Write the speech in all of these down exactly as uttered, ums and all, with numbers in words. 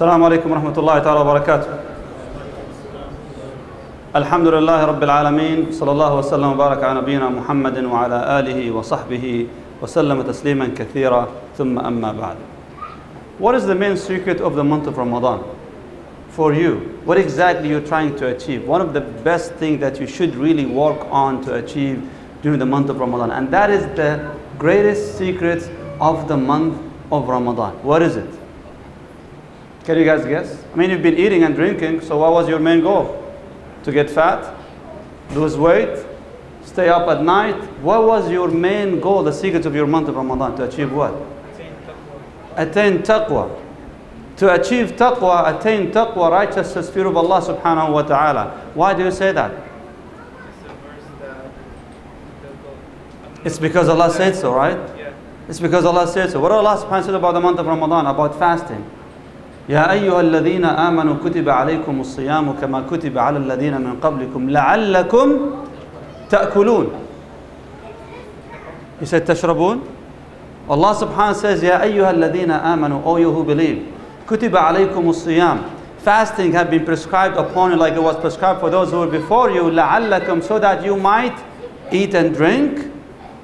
السلام عليكم ورحمة الله تعالى وبركاته. الحمد لله رب العالمين، صلى الله وسلم وبارك على نبينا محمد وعلى آله وصحبه وسلم تسليما كثيرا ثم أما بعد. What is the main secret of the month of Ramadan for you? What exactly you're trying to achieve? One of the best things that you should really work on to achieve during the month of Ramadan, and that is the greatest secret of the month of Ramadan. What is it? Can you guys guess? I mean, you've been eating and drinking, so what was your main goal? To get fat? Lose weight? Stay up at night? What was your main goal, the secret of your month of Ramadan? To achieve what? Attain taqwa. To achieve taqwa, attain taqwa, righteousness, fear of Allah subhanahu wa ta'ala. Why do you say that? It's because Allah said so, right? It's because Allah said so. What did Allah subhanahu wa ta'ala say about the month of Ramadan? About fasting. يا أيها الذين آمنوا كتب عليكم الصيام كما كتب على الذين من قبلكم لعلكم تأكلون. He said تشربون. Allah subhanahu wa ta'ala says يا أيها الذين آمنوا, O you who believe, كتب عليكم الصيام. Fasting have been prescribed upon you like it was prescribed for those who were before you, لعلكم, so that you might eat and drink,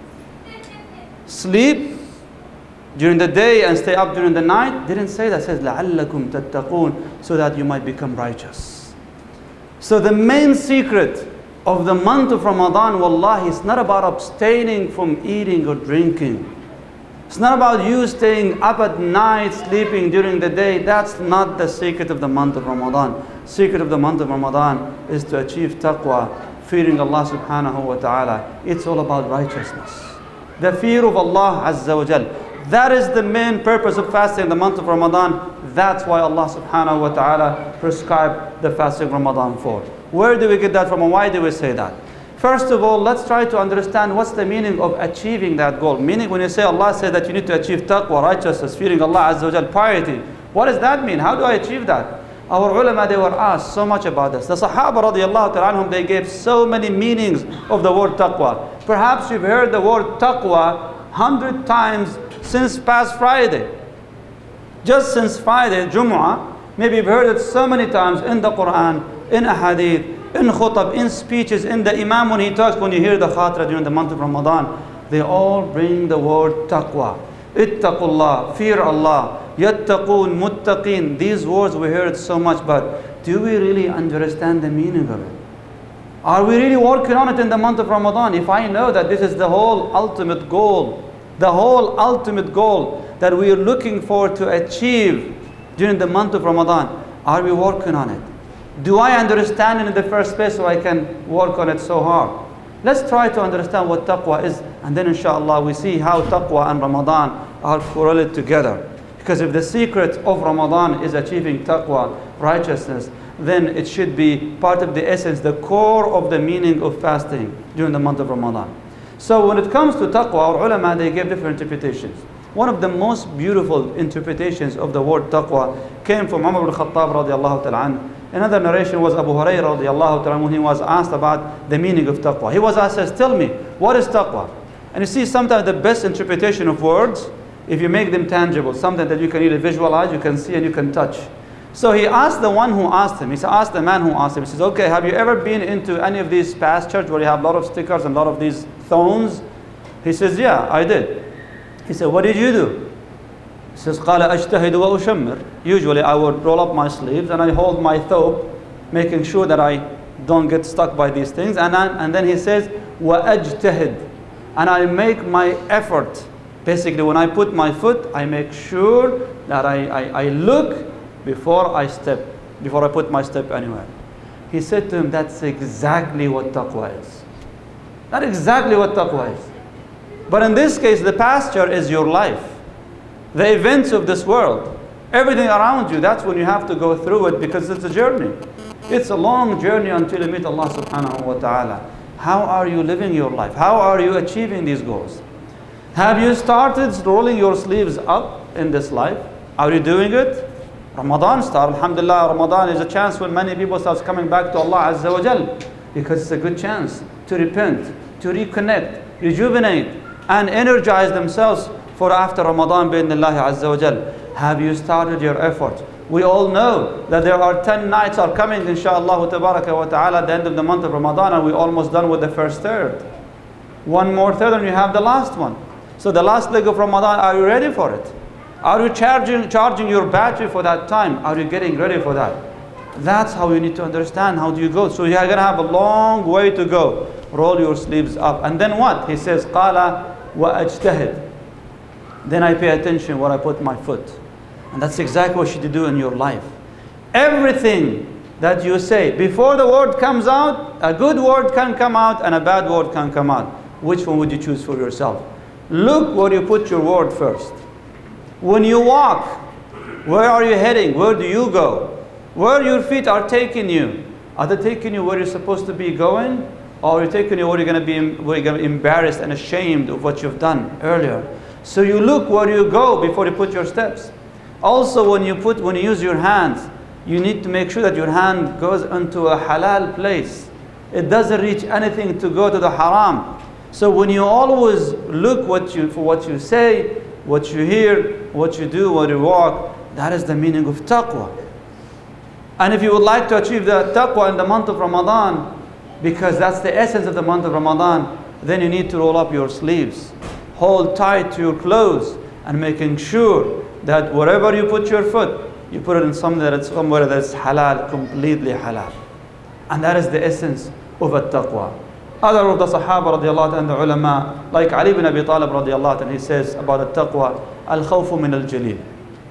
sleep during the day and stay up during the night. Didn't say that. It says لَعَلَّكُمْ تَتَّقُونَ, so that you might become righteous. So the main secret of the month of Ramadan, wallahi, it's not about abstaining from eating or drinking. It's not about you staying up at night, sleeping during the day. That's not the secret of the month of Ramadan. Secret of the month of Ramadan is to achieve taqwa, fearing Allah subhanahu wa ta'ala. It's all about righteousness. The fear of Allah Azza wa Jal. That is the main purpose of fasting in the month of Ramadan. That's why Allah subhanahu wa ta'ala prescribed the fasting of Ramadan for. Where do we get that from and why do we say that? First of all, let's try to understand what's the meaning of achieving that goal. Meaning, when you say Allah said that you need to achieve taqwa, righteousness, fearing Allah Azza wa Jal, piety, what does that mean? How do I achieve that? Our ulama, they were asked so much about this. The Sahaba radiallahu ta'ala anhum, they gave so many meanings of the word taqwa. Perhaps you've heard the word taqwa hundred times since past Friday. Just since Friday, Jumu'ah, maybe you've heard it so many times in the Quran, in a hadith, in khutab, in speeches, in the imam when he talks, when you hear the khatra during the month of Ramadan, they all bring the word taqwa. Ittaqullah, fear Allah, yattaqoon, muttaqeen. These words we hear it so much, but do we really understand the meaning of it? Are we really working on it in the month of Ramadan? If I know that this is the whole ultimate goal, the whole ultimate goal that we are looking for to achieve during the month of Ramadan, are we working on it? Do I understand it in the first place so I can work on it so hard? Let's try to understand what taqwa is, and then inshallah we see how taqwa and Ramadan are correlated together. Because if the secret of Ramadan is achieving taqwa, righteousness, then it should be part of the essence, the core of the meaning of fasting during the month of Ramadan. So when it comes to taqwa, our ulama, they gave different interpretations. One of the most beautiful interpretations of the word taqwa came from Umar ibn Khattab radiallahu ta'ala anhu. Another narration was Abu Hurairah radiallahu ta'ala when he was asked about the meaning of taqwa. He was asked, says, tell me, what is taqwa? And you see, sometimes the best interpretation of words, if you make them tangible, something that you can either visualize, you can see, and you can touch. So he asked the one who asked him, he asked the man who asked him, he says, okay, have you ever been into any of these pastures where you have a lot of stickers and a lot of these thorns? He says, yeah, I did. He said, what did you do? He says, قَالَ أَجْتَهِدُ وَأُشَمِّرُ. Usually I would roll up my sleeves and I hold my thobe, making sure that I don't get stuck by these things. And, I, and then he says, وَأَجْتَهِدُ. And I make my effort. Basically, when I put my foot, I make sure that I, I, I look before I step, before I put my step anywhere. He said to him, that's exactly what taqwa is. That's exactly what taqwa is. But in this case, the pasture is your life. The events of this world, everything around you, that's when you have to go through it, because it's a journey. It's a long journey until you meet Allah subhanahu wa ta'ala. How are you living your life? How are you achieving these goals? Have you started rolling your sleeves up in this life? Are you doing it? Ramadan start, alhamdulillah, Ramadan is a chance when many people start coming back to Allah Azza wa Jal, because it's a good chance to repent, to reconnect, rejuvenate, and energize themselves for after Ramadan bi'idhnillahi Azza wa Jal. Have you started your effort We all know that there are ten nights are coming, inshaAllah tabaraka wa ta'ala, at the end of the month of Ramadan, and we're almost done with the first third. One more third and you have the last one. So the last leg of Ramadan, are you ready for it? Are you charging, charging your battery for that time? Are you getting ready for that? That's how you need to understand how do you go. So you're going to have a long way to go. Roll your sleeves up. And then what? He says, قَالَ وَأَجْتَهِدْ. Then I pay attention where I put my foot. And that's exactly what you should do in your life. Everything that you say, before the word comes out, a good word can come out and a bad word can come out. Which one would you choose for yourself? Look where you put your word first. When you walk, where are you heading? Where do you go? Where your feet are taking you? Are they taking you where you're supposed to be going? Or are you taking you where you're going to be, where you're going to be embarrassed and ashamed of what you've done earlier? So you look where you go before you put your steps. Also, when you put, when you use your hands, you need to make sure that your hand goes into a halal place. It doesn't reach anything to go to the haram. So when you always look what you, for what you say, what you hear, what you do, what you walk, that is the meaning of taqwa. And if you would like to achieve the taqwa in the month of Ramadan, because that's the essence of the month of Ramadan, then you need to roll up your sleeves, hold tight to your clothes, and making sure that wherever you put your foot, you put it in somewhere that's, somewhere that's halal, completely halal. And that is the essence of a taqwa. Other of the Sahaba radiallahu anhu and the ulama, like Ali ibn Abi Talib radiallahu anhu, he says about a taqwa, al-khawfu min al-jalil.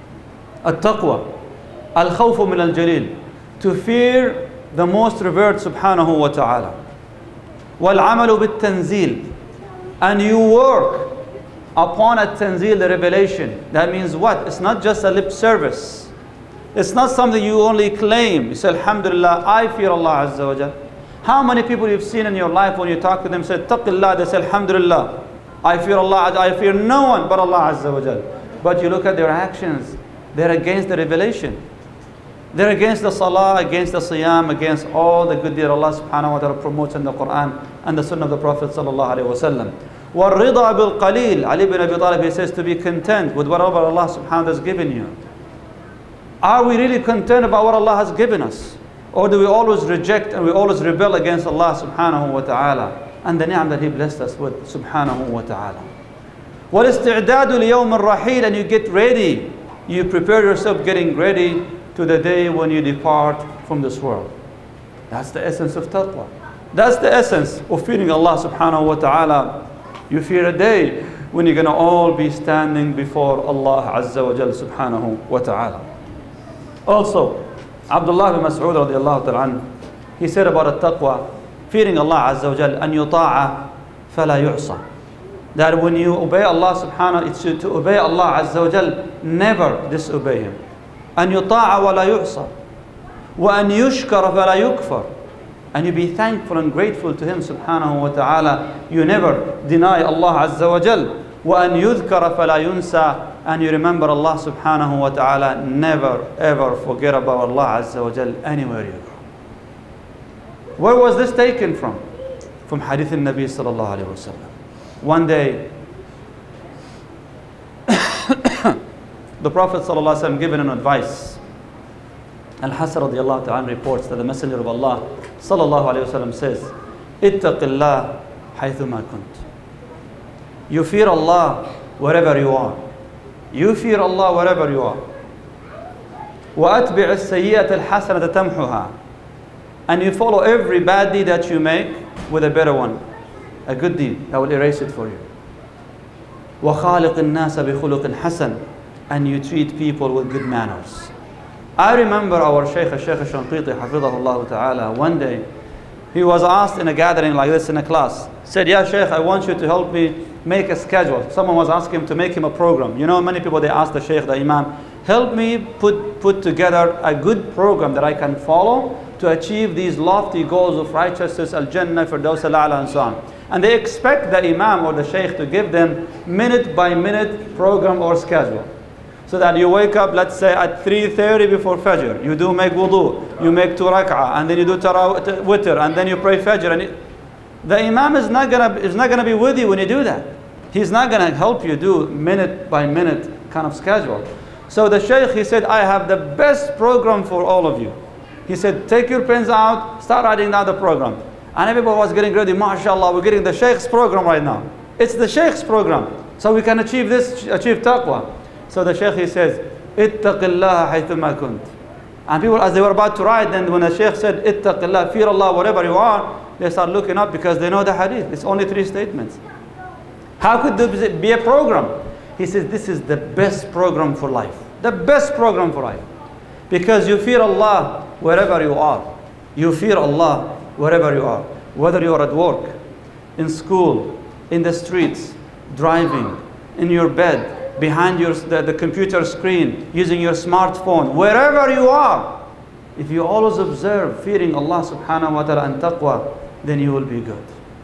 Al-taqwa, al-khawfu min al-jalil, to fear the most revered subhanahu wa ta'ala. Wal-amalu bit-tanzil, and you work upon a tanzil, the revelation. That means what? It's not just a lip service. It's not something you only claim. You say, alhamdulillah, I fear Allah Azza wa Jal. How many people you've seen in your life when you talk to them say, taqillah, they say, alhamdulillah, I fear Allah, I fear no one but Allah Azza wa Jal. But you look at their actions, they're against the revelation. They're against the salah, against the siyam, against all the good deed Allah subhanahu wa ta'ala promotes in the Quran and the sunnah of the Prophet sallallahu alayhi wa sallam. وَالرِّضَى بِالْقَلِيلِ, Ali ibn Abi Talib, he says to be content with whatever Allah subhanahu wa ta'ala has given you. Are we really content about what Allah has given us? Or do we always reject and we always rebel against Allah subhanahu wa ta'ala and the ni'am that He blessed us with subhanahu wa ta'ala? وَالِاسْتِعْدَادُ لِيَوْمِ الرَّحِيلِ, and you get ready. You prepare yourself getting ready to the day when you depart from this world. That's the essence of taqwa. That's the essence of fearing Allah subhanahu wa ta'ala. You fear a day when you're going to all be standing before Allah Azza wa Jal subhanahu wa ta'ala. Also, Abdullah bin Mas'ud radiallahu ta'ala, he said about a taqwa, fearing Allah Azza wa Jal, an yuta'a fala yu'sa. That when you obey Allah subhanahu, it's to, to obey Allah Azza wa Jal, never disobey Him. An yuta'a wa la yu'sa. Wa an yushkara fala yukfar. And you be thankful and grateful to Him subhanahu wa ta'ala. You never deny Allah Azza wa Jal. Wa an yudhkara fala yunsa. And you remember Allah subhanahu wa ta'ala. Never ever forget about Allah Azza wa Jal anywhere you go. Where was this taken from? From Hadith al-Nabi sallallahu alayhi wa sallam. One day, the Prophet sallallahu alayhi wa sallam given an advice. Al-Hasan radiallahu ta'ala reports that the Messenger of Allah sallallahu alayhi wa sallam says, ittaqillah haythuma kunt. You fear Allah wherever you are. You fear Allah wherever you are. وَأَتْبِعِ السَّيِّئَةَ الْحَسَنَةَ تَمْحُهَا. And you follow every bad deed that you make with a better one. A good deed that will erase it for you. وَخَالِقِ النَّاسَ بِخُلُقٍ حَسَنٍ. And you treat people with good manners. I remember our Shaykh, Shaykh Shanqiti, Hafidhahullah Ta'ala, one day, he was asked in a gathering like this in a class, said, yeah Shaykh, I want you to help me make a schedule. Someone was asking him to make him a program. You know, many people, they ask the Shaykh, the Imam, help me put, put together a good program that I can follow to achieve these lofty goals of righteousness, Al-Jannah, Firdaus Al-A'la, and so on. And they expect the Imam or the Shaykh to give them minute by minute program or schedule. So that you wake up, let's say at three thirty before Fajr, you do make wudu, you make two rak'ah, and then you do tarawih, witr, and then you pray Fajr. And it, the Imam is not gonna is not gonna be with you when you do that. He's not gonna help you do minute by minute kind of schedule. So the Shaykh, he said, I have the best program for all of you. He said, take your pens out, start writing down the program. And everybody was getting ready. MashaAllah, we're getting the Shaykh's program right now. It's the Shaykh's program. So we can achieve this, achieve taqwa. So the Shaykh, he says, ittaqillah haythuma kunt. And people, as they were about to write, then when the Shaykh said, ittaqillah, fear Allah, wherever you are, they start looking up because they know the hadith. It's only three statements. How could there be a program? He says, this is the best program for life. The best program for life. Because you fear Allah wherever you are. You fear Allah wherever you are. Whether you are at work, in school, in the streets, driving, in your bed, behind your, the, the computer screen, using your smartphone, wherever you are. If you always observe fearing Allah subhanahu wa ta'ala and taqwa, then you will be good.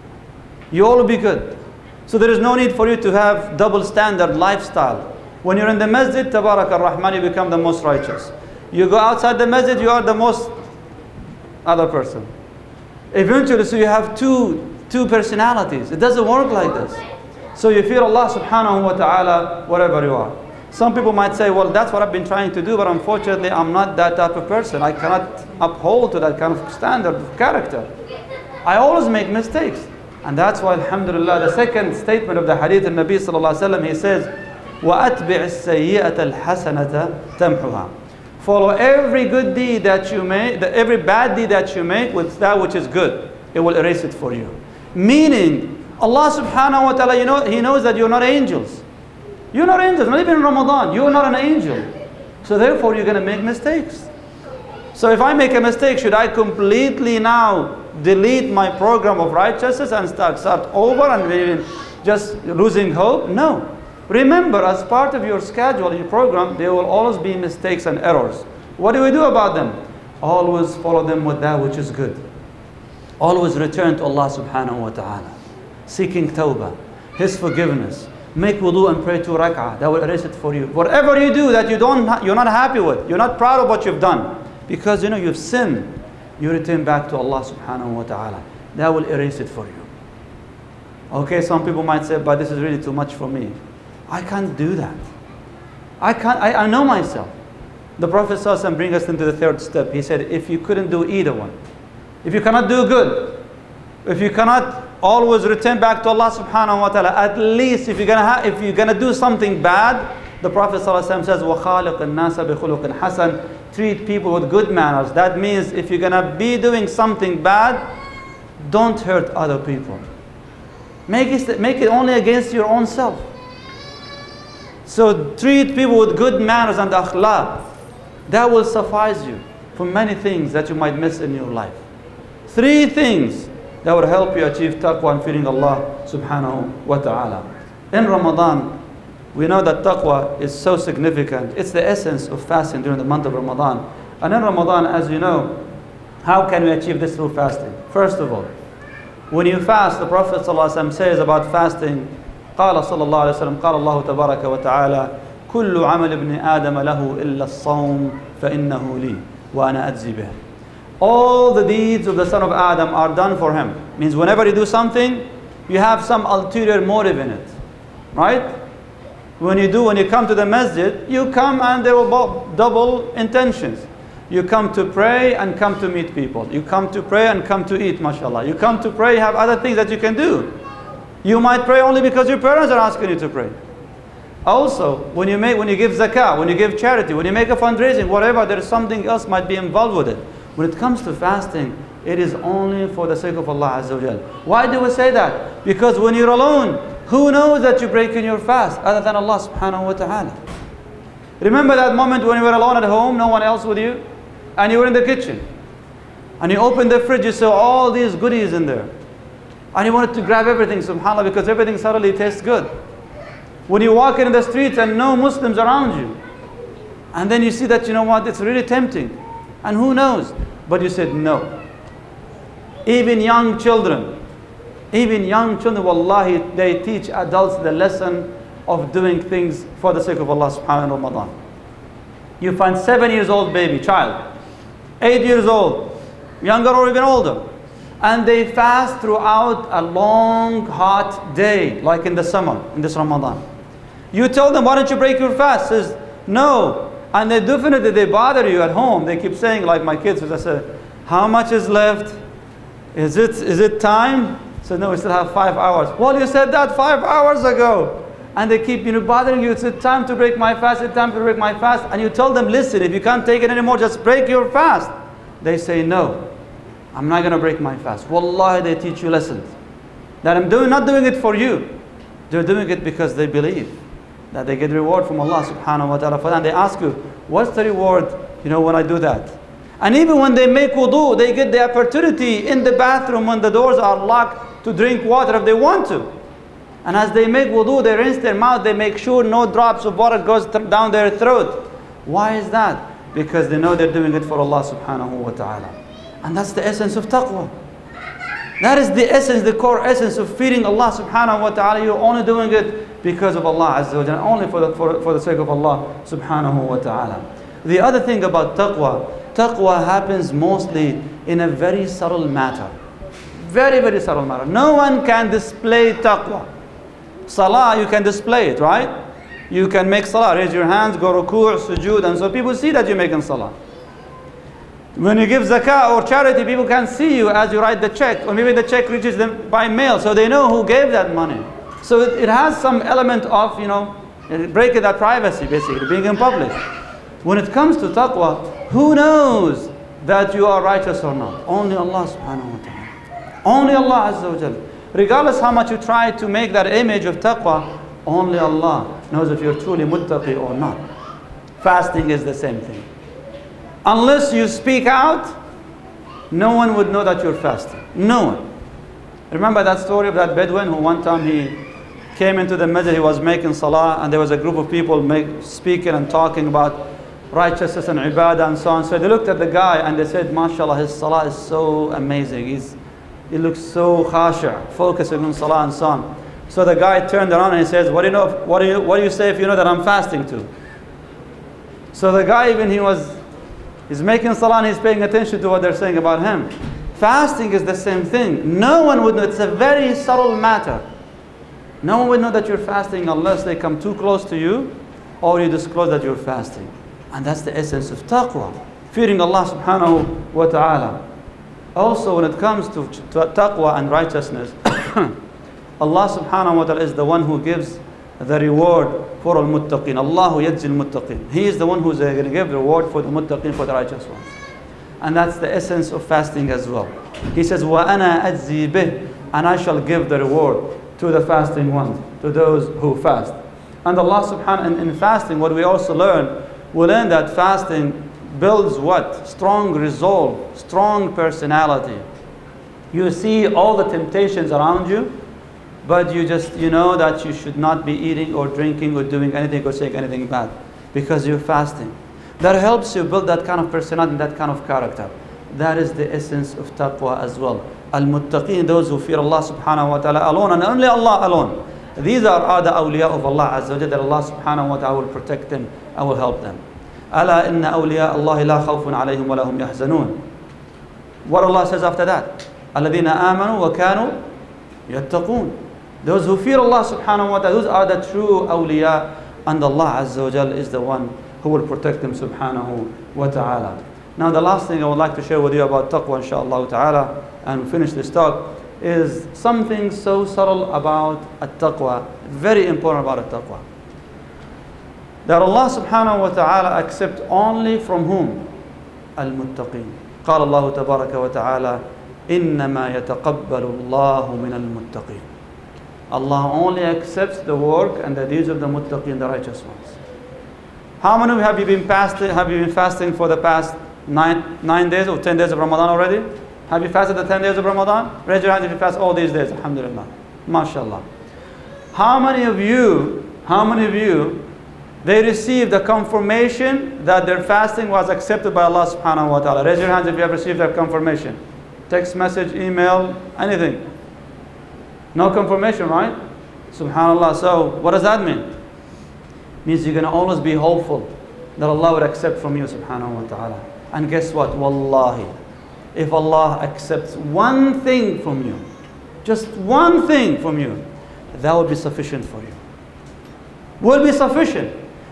You all will be good. So there is no need for you to have double standard lifestyle. When you're in the masjid, tabarak ar-Rahman, you become the most righteous. You go outside the masjid, you are the most other person. Eventually, so you have two, two personalities. It doesn't work like this. So you fear Allah subhanahu wa ta'ala wherever you are. Some people might say, well, that's what I've been trying to do, but unfortunately, I'm not that type of person. I cannot uphold to that kind of standard of character. I always make mistakes. And that's why, alhamdulillah, the second statement of the hadith of Nabi sallallahu alayhi wa sallam, he says, وَأَتْبِعِ السَّيِّئَةَ الْحَسَنَةَ تَمْحُهَا. Follow every good deed that you make, the, every bad deed that you make with that which is good. It will erase it for you. Meaning, Allah subhanahu wa ta'ala, you know, He knows that you're not angels. You're not angels, not even in Ramadan. You're not an angel. So therefore, you're going to make mistakes. So if I make a mistake, should I completely now delete my program of righteousness and start, start over and just losing hope? No. Remember, as part of your schedule, your program, there will always be mistakes and errors. What do we do about them? Always follow them with that which is good. Always return to Allah subhanahu wa ta'ala. Seeking tawbah, His forgiveness. Make wudu and pray two rak'ah. That will erase it for you. Whatever you do that you don't, you're not happy with, you're not proud of what you've done, because you know you've sinned, you return back to Allah subhanahu wa ta'ala. That will erase it for you. Okay, some people might say, but this is really too much for me. I can't do that. I can't, I, I know myself. The Prophet sallallahu alaihi wasallam brings us into the third step. He said, if you couldn't do either one, if you cannot do good, if you cannot always return back to Allah subhanahu wa ta'ala, at least if you're gonna ha if you're gonna do something bad, the Prophet sallallahu alaihi wasallam says, وَخَالِقِ النَّاسَ بِخُلُقٍ حَسَنٍ. Treat people with good manners. That means if you're gonna be doing something bad, don't hurt other people. Make it, make it only against your own self. So treat people with good manners and akhlaq. That will suffice you for many things that you might miss in your life. Three things that will help you achieve taqwa and fearing Allah subhanahu wa ta'ala. In Ramadan, we know that taqwa is so significant. It's the essence of fasting during the month of Ramadan. And in Ramadan, as you know, how can we achieve this through fasting? First of all, when you fast, the Prophet ﷺ says about fasting, قال صلى الله عليه وسلم قال الله تبارك وتعالى كل عمل ابن آدم له إلا الصوم فإنه لي وأنا أجزي به. All the deeds of the son of Adam are done for him. Means whenever you do something, you have some ulterior motive in it. Right? When you do, when you come to the masjid, you come and there will be double intentions. You come to pray and come to meet people. You come to pray and come to eat, mashallah. You come to pray, you have other things that you can do. You might pray only because your parents are asking you to pray. Also, when you make, when you give zakah, when you give charity, when you make a fundraising, whatever, there is something else might be involved with it. When it comes to fasting, it is only for the sake of Allah Azza wa Jal. Why do we say that? Because when you're alone, who knows that you're breaking your fast other than Allah subhanahu wa ta'ala? Remember that moment when you were alone at home, no one else with you, and you were in the kitchen, and you opened the fridge, you saw all these goodies in there, and you wanted to grab everything, subhanAllah, because everything suddenly tastes good. When you walk in the streets and no Muslims around you, and then you see that, you know what, it's really tempting, and who knows, but you said no. Even young children, even young children, wallahi, they teach adults the lesson of doing things for the sake of Allah subhanahu wa ta'ala. You find seven years old baby, child, eight years old, younger or even older, and they fast throughout a long, hot day, like in the summer, in this Ramadan. You tell them, why don't you break your fast? Says, No. And they definitely, they bother you at home. They keep saying, like my kids, I said, how much is left? Is it, is it time? So no, we still have five hours. Well, you said that five hours ago. And they keep, you know, bothering you. It's time to break my fast. It's time to break my fast. And you tell them, listen, if you can't take it anymore, just break your fast. They say, no, I'm not going to break my fast. Wallahi, they teach you lessons. That I'm doing, not doing it for you. They're doing it because they believe that they get reward from Allah subhanahu wa ta'ala for that. And they ask you, what's the reward, you know, when I do that? And even when they make wudu, they get the opportunity in the bathroom when the doors are locked to drink water if they want to. And as they make wudu, they rinse their mouth, they make sure no drops of water goes down their throat. Why is that? Because they know they're doing it for Allah subhanahu wa ta'ala. And that's the essence of taqwa. That is the essence, the core essence of fearing Allah subhanahu wa ta'ala. You're only doing it because of Allah azza wa jalla, only for the, for, for the sake of Allah subhanahu wa ta'ala. The other thing about taqwa, taqwa happens mostly in a very subtle matter. Very, very subtle matter. No one can display taqwa. Salah, you can display it, right? You can make salah, raise your hands, go ruku', sujood, and so people see that you're making salah. When you give zakah or charity, people can see you as you write the check, or maybe the check reaches them by mail, so they know who gave that money. So it, it has some element of, you know, breaking that privacy, basically, being in public. When it comes to taqwa, who knows that you are righteous or not? Only Allah subhanahu wa ta'ala. Only Allah azza wa jalla. Regardless how much you try to make that image of taqwa, only Allah knows if you're truly muttaqi or not. Fasting is the same thing. Unless you speak out, no one would know that you're fasting. No one. Remember that story of that Bedouin who one time he came into the masjid, he was making salah, and there was a group of people make, speaking and talking about righteousness and ibadah and so on. So they looked at the guy and they said, MashaAllah, his salah is so amazing. He's, he looks so khasha', focusing on salah and so on. So the guy turned around and he says, what do you know, what do you, what do you say if you know that I'm fasting too? So the guy, even he was, he's making salah and he's paying attention to what they're saying about him. Fasting is the same thing. No one would know. It's a very subtle matter. No one would know that you're fasting unless they come too close to you or you disclose that you're fasting. And that's the essence of taqwa, fearing Allah subhanahu wa ta'ala. Also, when it comes to, to taqwa and righteousness, Allah subhanahu wa ta'ala is the one who gives the reward for al-muttaqin. Allahu yajzi al-muttaqin. He is the one who's going to give the reward for the muttaqin, for the righteous ones. And that's the essence of fasting as well. He says, وَأَنَا أَجْزِي بِهِ, and I shall give the reward to the fasting ones, to those who fast. And Allah subhanahu, in, in fasting, what we also learn, we learn that fasting builds what? Strong resolve, strong personality. You see all the temptations around you, but you just, you know that you should not be eating or drinking or doing anything or saying anything bad because you're fasting. That helps you build that kind of personality, that kind of character. That is the essence of taqwa as well. Al-muttaqeen, those who fear Allah subhanahu wa ta'ala alone and only Allah alone. These are, are the awliya of Allah azza wa jalla, that Allah subhanahu wa ta'ala will protect them and will help them. Ala inna awliya Allahi la khawfun alayhim wa lahum yahzanun. What Allah says after that? Alladhina amanu wa kanu yattaqun. Those who fear Allah subhanahu wa ta'ala, those are the true awliya, and Allah azza wa jalla is the one who will protect them subhanahu wa ta'ala. Now the last thing I would like to share with you about taqwa inshaAllah ta'ala, and finish this talk, is something so subtle about at-taqwa, very important about at-taqwa. That Allah subhanahu wa ta'ala accepts only from whom? Al-muttaqeen. قال الله تبارك وتعالى إنما يتقبل الله من المتقين. Allah only accepts the work and the deeds of the muttaqeen, the righteous ones. How many of you have you been fasting, have you been fasting for the past nine, nine days or ten days of Ramadan already? Have you fasted the ten days of Ramadan? Raise your hand if you fast all these days. Alhamdulillah. MashaAllah. How many of you, how many of you, they received the confirmation that their fasting was accepted by Allah subhanahu wa ta'ala? Raise your hands if you have received that confirmation. Text message, email, anything. No confirmation, right? Subhanallah. So what does that mean? Means you're going to always be hopeful that Allah would accept from you subhanahu wa ta'ala. And guess what? Wallahi, if Allah accepts one thing from you, just one thing from you, that will be sufficient for you. Will be sufficient.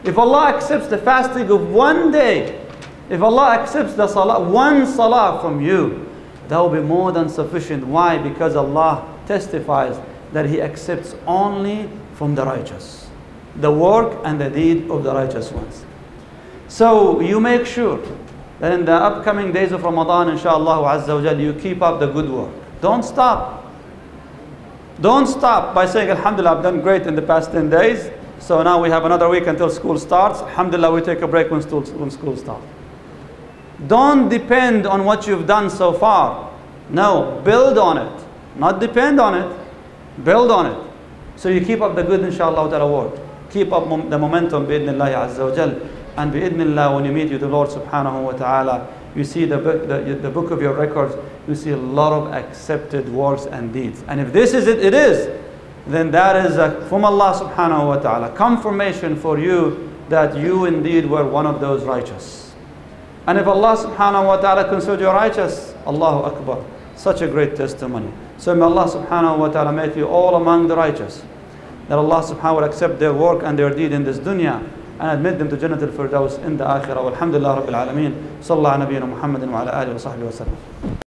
If Allah accepts the fasting of one day, if Allah accepts the salah, one salah from you, that will be more than sufficient. Why? Because Allah testifies that He accepts only from the righteous, the work and the deed of the righteous ones. So you make sure that in the upcoming days of Ramadan, inshallah Azza wa Jal, you keep up the good work. Don't stop. Don't stop by saying, Alhamdulillah, I've done great in the past ten days. So now we have another week until school starts. Alhamdulillah, we take a break when school, when school starts. Don't depend on what you've done so far. No, build on it. Not depend on it. Build on it. So you keep up the good, inshallah ta'ala work. Keep up mom the momentum, bi'idhnillahi azza wa jal. And bi'idhnillah, when you meet with the Lord subhanahu wa ta'ala, you see the book, the, the book of your records, you see a lot of accepted works and deeds. And if this is it, it is, then that is a, from Allah subhanahu wa ta'ala, confirmation for you that you indeed were one of those righteous. And if Allah subhanahu wa ta'ala considered you righteous, Allahu Akbar, such a great testimony. So may Allah subhanahu wa ta'ala make you all among the righteous. That Allah subhanahu wa ta'ala accept their work and their deed in this dunya and admit them to Jannat al-Firdaus in the Akhirah. Walhamdulillah Rabbil Alameen. Sallallahu ala nabiyyina Muhammadin wa ala alihi wa sahbihi wa sallam.